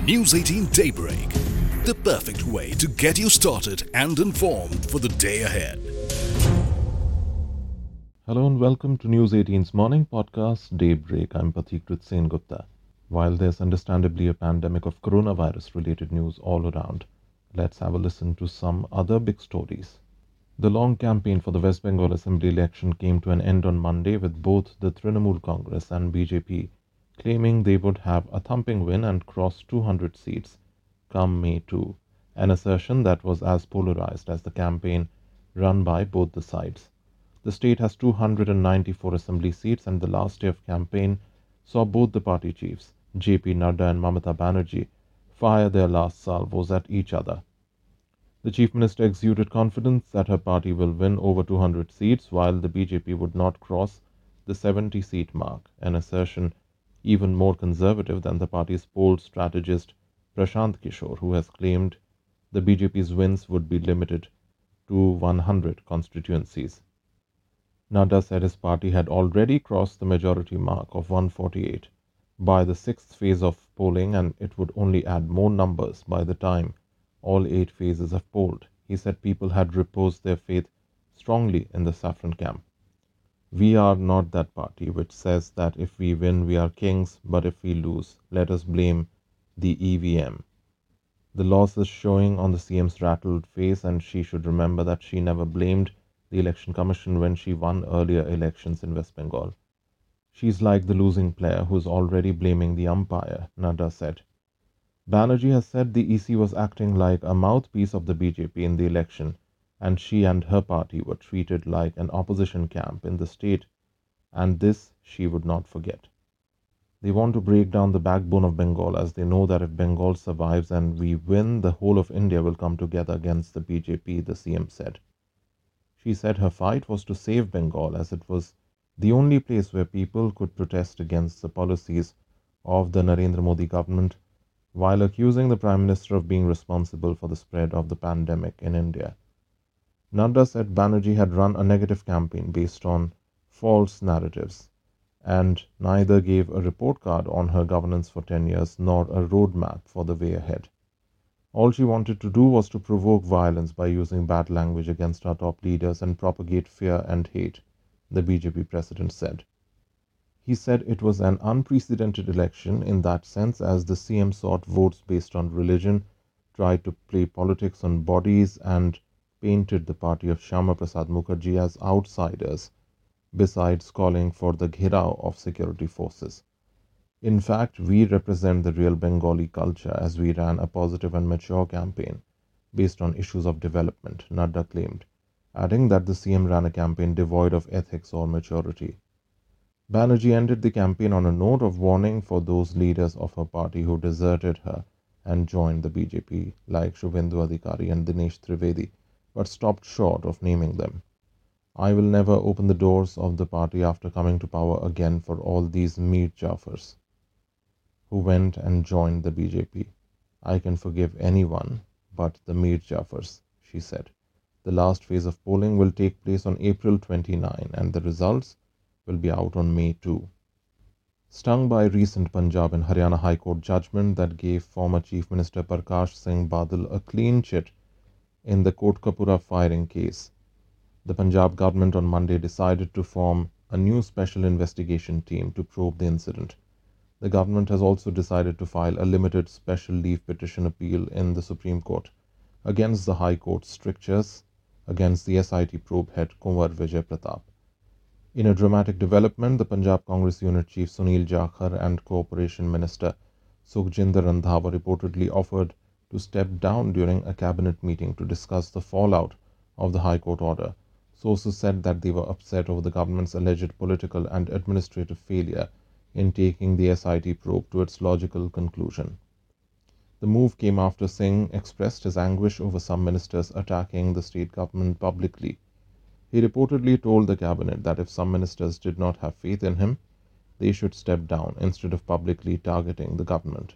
News 18 Daybreak, the perfect way to get you started and informed for the day ahead. Hello and welcome to News 18's morning podcast, Daybreak. I'm Pathikrit Sen Gupta. While there's understandably a pandemic of coronavirus-related news all around, let's have a listen to some other big stories. The long campaign for the West Bengal Assembly election came to an end on Monday with both the Trinamool Congress and BJP claiming they would have a thumping win and cross 200 seats come May 2, an assertion that was as polarized as the campaign run by both the sides. The state has 294 assembly seats, and the last day of campaign saw both the party chiefs, JP Nadda and Mamata Banerjee, fire their last salvos at each other. The Chief Minister exuded confidence that her party will win over 200 seats, while the BJP would not cross the 70-seat mark, an assertion even more conservative than the party's poll strategist Prashant Kishore, who has claimed the BJP's wins would be limited to 100 constituencies. Nadda said his party had already crossed the majority mark of 148 by the sixth phase of polling, and it would only add more numbers by the time all 8 phases have polled. He said people had reposed their faith strongly in the Saffron camp. We are not that party which says that if we win we are kings, but if we lose, let us blame the EVM. The loss is showing on the CM's rattled face, and she should remember that she never blamed the Election Commission when she won earlier elections in West Bengal. She's like the losing player who's already blaming the umpire, Nadda said. Banerjee has said the EC was acting like a mouthpiece of the BJP in the election, and she and her party were treated like an opposition camp in the state, and this she would not forget. They want to break down the backbone of Bengal, as they know that if Bengal survives and we win, the whole of India will come together against the BJP, the CM said. She said her fight was to save Bengal, as it was the only place where people could protest against the policies of the Narendra Modi government, while accusing the Prime Minister of being responsible for the spread of the pandemic in India. Nadda said Banerjee had run a negative campaign based on false narratives, and neither gave a report card on her governance for 10 years nor a roadmap for the way ahead. All she wanted to do was to provoke violence by using bad language against our top leaders and propagate fear and hate, the BJP president said. He said it was an unprecedented election in that sense, as the CM sought votes based on religion, tried to play politics on bodies, and painted the party of Shyama Prasad Mukherjee as outsiders, besides calling for the ghirao of security forces. In fact, we represent the real Bengali culture, as we ran a positive and mature campaign based on issues of development, Nadda claimed, adding that the CM ran a campaign devoid of ethics or maturity. Banerjee ended the campaign on a note of warning for those leaders of her party who deserted her and joined the BJP, like Shubhendu Adhikari and Dinesh Trivedi, but stopped short of naming them. I will never open the doors of the party after coming to power again for all these Mir Jafars who went and joined the BJP. I can forgive anyone but the Mir Jafars, she said. The last phase of polling will take place on April 29, and the results will be out on May 2. Stung by recent Punjab and Haryana High Court judgment that gave former Chief Minister Prakash Singh Badal a clean chit in the Kotkapura firing case, the Punjab government on Monday decided to form a new special investigation team to probe the incident. The government has also decided to file a limited special leave petition appeal in the Supreme Court against the High Court's strictures against the SIT probe head Kunwar Vijay Pratap. In a dramatic development, the Punjab Congress Unit Chief Sunil Jakhar and Cooperation Minister Sukhjinder Randhawa reportedly offered to step down during a cabinet meeting to discuss the fallout of the High Court order. Sources said that they were upset over the government's alleged political and administrative failure in taking the SIT probe to its logical conclusion. The move came after Singh expressed his anguish over some ministers attacking the state government publicly. He reportedly told the cabinet that if some ministers did not have faith in him, they should step down instead of publicly targeting the government.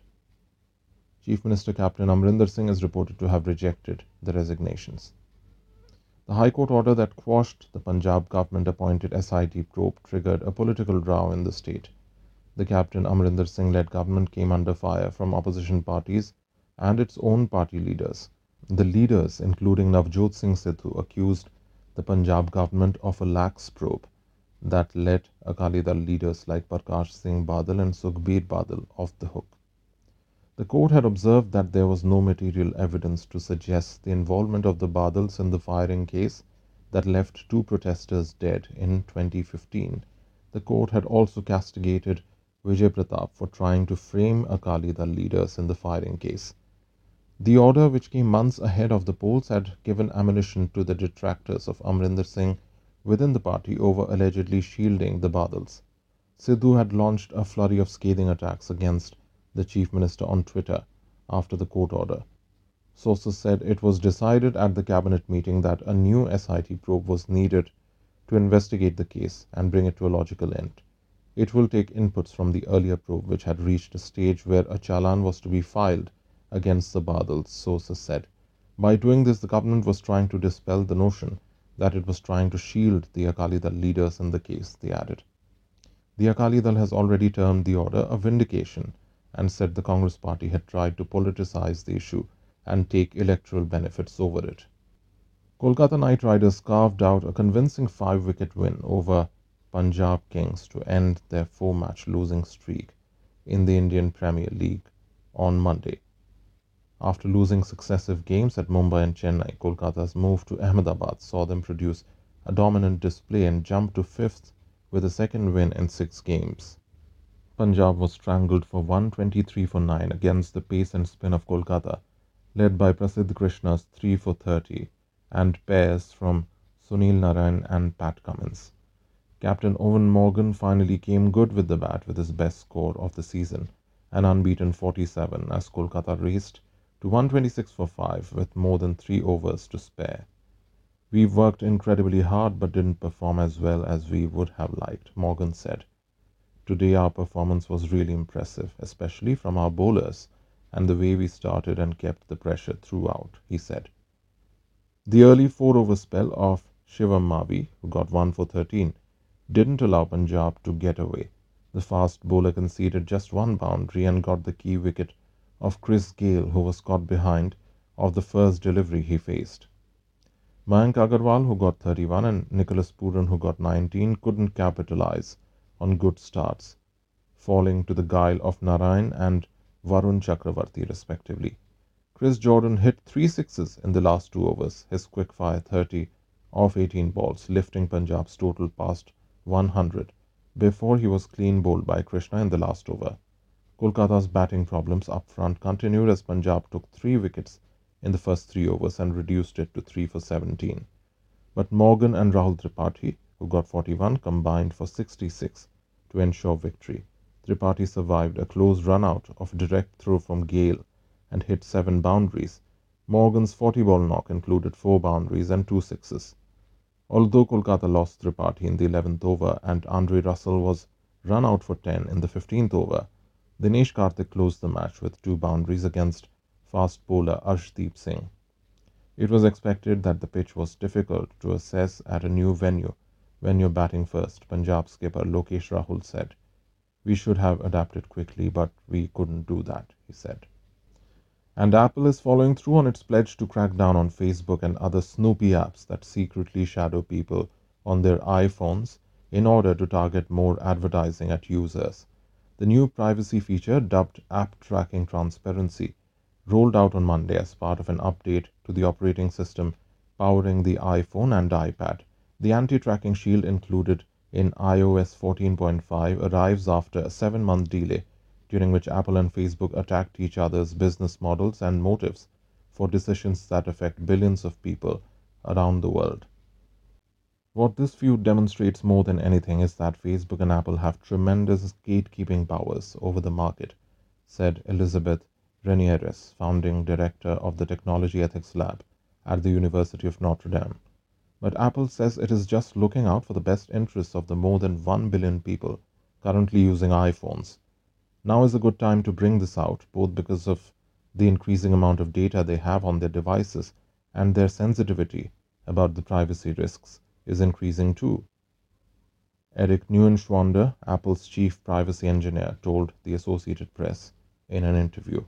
Chief Minister Captain Amrinder Singh is reported to have rejected the resignations. The High Court order that quashed the Punjab government-appointed SIT probe triggered a political row in the state. The Captain Amarinder Singh-led government came under fire from opposition parties and its own party leaders. The leaders, including Navjot Singh Sidhu, accused the Punjab government of a lax probe that let Akali Dal leaders like Prakash Singh Badal and Sukhbir Badal off the hook. The court had observed that there was no material evidence to suggest the involvement of the Badals in the firing case that left two protesters dead in 2015. The court had also castigated Vijay Pratap for trying to frame Akali Dal leaders in the firing case. The order, which came months ahead of the polls, had given ammunition to the detractors of Amarinder Singh within the party over allegedly shielding the Badals. Sidhu had launched a flurry of scathing attacks against the Chief Minister on Twitter after the court order. Sources said it was decided at the cabinet meeting that a new SIT probe was needed to investigate the case and bring it to a logical end. It will take inputs from the earlier probe, which had reached a stage where a challan was to be filed against the Badals, sources said. By doing this, the government was trying to dispel the notion that it was trying to shield the Akali Dal leaders in the case, they added. The Akali Dal has already termed the order a vindication and said the Congress party had tried to politicize the issue and take electoral benefits over it. Kolkata Knight Riders carved out a convincing 5-wicket win over Punjab Kings to end their 4-match losing streak in the Indian Premier League on Monday. After losing successive games at Mumbai and Chennai, Kolkata's move to Ahmedabad saw them produce a dominant display and jump to 5th with a second win in 6 games. Punjab was strangled for 123 for 9 against the pace and spin of Kolkata, led by Prasidh Krishna's 3 for 30 and pairs from Sunil Narine and Pat Cummins. Captain Eoin Morgan finally came good with the bat with his best score of the season, an unbeaten 47, as Kolkata raced to 126 for 5 with more than 3 overs to spare. "We worked incredibly hard but didn't perform as well as we would have liked," Morgan said. "Today our performance was really impressive, especially from our bowlers and the way we started and kept the pressure throughout," he said. The early 4-over spell of Shivam Mavi, who got 1 for 13, didn't allow Punjab to get away. The fast bowler conceded just 1 boundary and got the key wicket of Chris Gayle, who was caught behind of the first delivery he faced. Mayank Agarwal, who got 31, and Nicholas Pooran, who got 19, couldn't capitalize on good starts, falling to the guile of Narine and Varun Chakravarti respectively. Chris Jordan hit 3 sixes in the last 2 overs, his quick-fire 30 off 18 balls, lifting Punjab's total past 100 before he was clean bowled by Krishna in the last over. Kolkata's batting problems up front continued as Punjab took 3 wickets in the first 3 overs and reduced it to 3 for 17. But Morgan and Rahul Tripathi, who got 41, combined for 66 to ensure victory. Tripathi survived a close run-out of direct throw from Gayle and hit 7 boundaries. Morgan's 40-ball knock included 4 boundaries and 2 sixes. Although Kolkata lost Tripathi in the 11th over and Andre Russell was run out for 10 in the 15th over, Dinesh Karthik closed the match with 2 boundaries against fast bowler Arshdeep Singh. It was expected that the pitch was difficult to assess at a new venue when you're batting first, Punjab skipper Lokesh Rahul said. "We should have adapted quickly, but we couldn't do that," he said. And Apple is following through on its pledge to crack down on Facebook and other snoopy apps that secretly shadow people on their iPhones in order to target more advertising at users. The new privacy feature, dubbed App Tracking Transparency, rolled out on Monday as part of an update to the operating system powering the iPhone and iPad. The anti-tracking shield included in iOS 14.5 arrives after a 7-month delay, during which Apple and Facebook attacked each other's business models and motives for decisions that affect billions of people around the world. What this feud demonstrates more than anything is that Facebook and Apple have tremendous gatekeeping powers over the market, said Elizabeth Renieres, founding director of the Technology Ethics Lab at the University of Notre Dame. But Apple says it is just looking out for the best interests of the more than 1 billion people currently using iPhones. Now is a good time to bring this out, both because of the increasing amount of data they have on their devices and their sensitivity about the privacy risks is increasing too. Eric Neuenschwander, Apple's chief privacy engineer, told the Associated Press in an interview.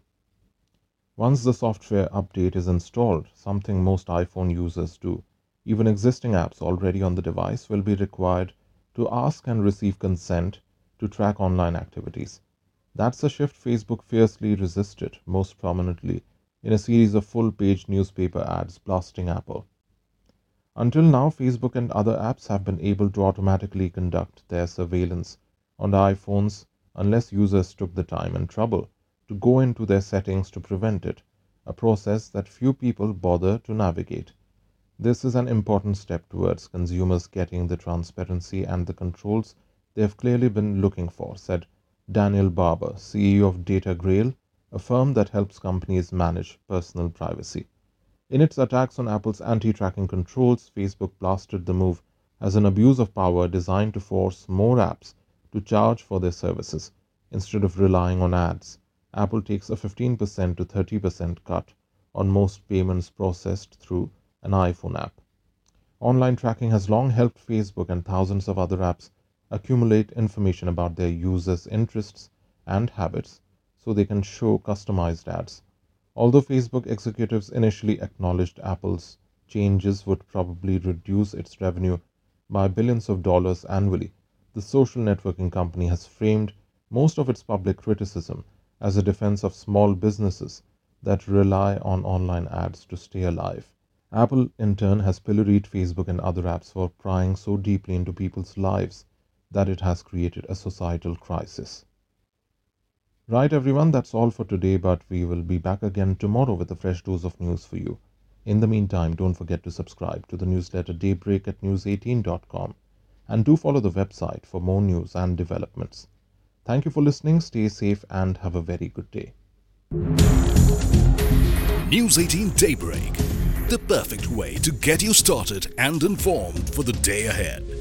Once the software update is installed, something most iPhone users do, even existing apps already on the device will be required to ask and receive consent to track online activities. That's a shift Facebook fiercely resisted, most prominently in a series of full-page newspaper ads blasting Apple. Until now, Facebook and other apps have been able to automatically conduct their surveillance on the iPhones unless users took the time and trouble to go into their settings to prevent it, a process that few people bother to navigate. This is an important step towards consumers getting the transparency and the controls they have clearly been looking for, said Daniel Barber, CEO of DataGrail, a firm that helps companies manage personal privacy. In its attacks on Apple's anti-tracking controls, Facebook blasted the move as an abuse of power designed to force more apps to charge for their services instead of relying on ads. Apple takes a 15% to 30% cut on most payments processed through an iPhone app. Online tracking has long helped Facebook and thousands of other apps accumulate information about their users' interests and habits so they can show customized ads. Although Facebook executives initially acknowledged Apple's changes would probably reduce its revenue by billions of dollars annually, the social networking company has framed most of its public criticism as a defense of small businesses that rely on online ads to stay alive. Apple, in turn, has pilloried Facebook and other apps for prying so deeply into people's lives that it has created a societal crisis. Right, everyone, that's all for today, but we will be back again tomorrow with a fresh dose of news for you. In the meantime, don't forget to subscribe to the newsletter Daybreak at news18.com and do follow the website for more news and developments. Thank you for listening, stay safe, and have a very good day. News 18 Daybreak, the perfect way to get you started and informed for the day ahead.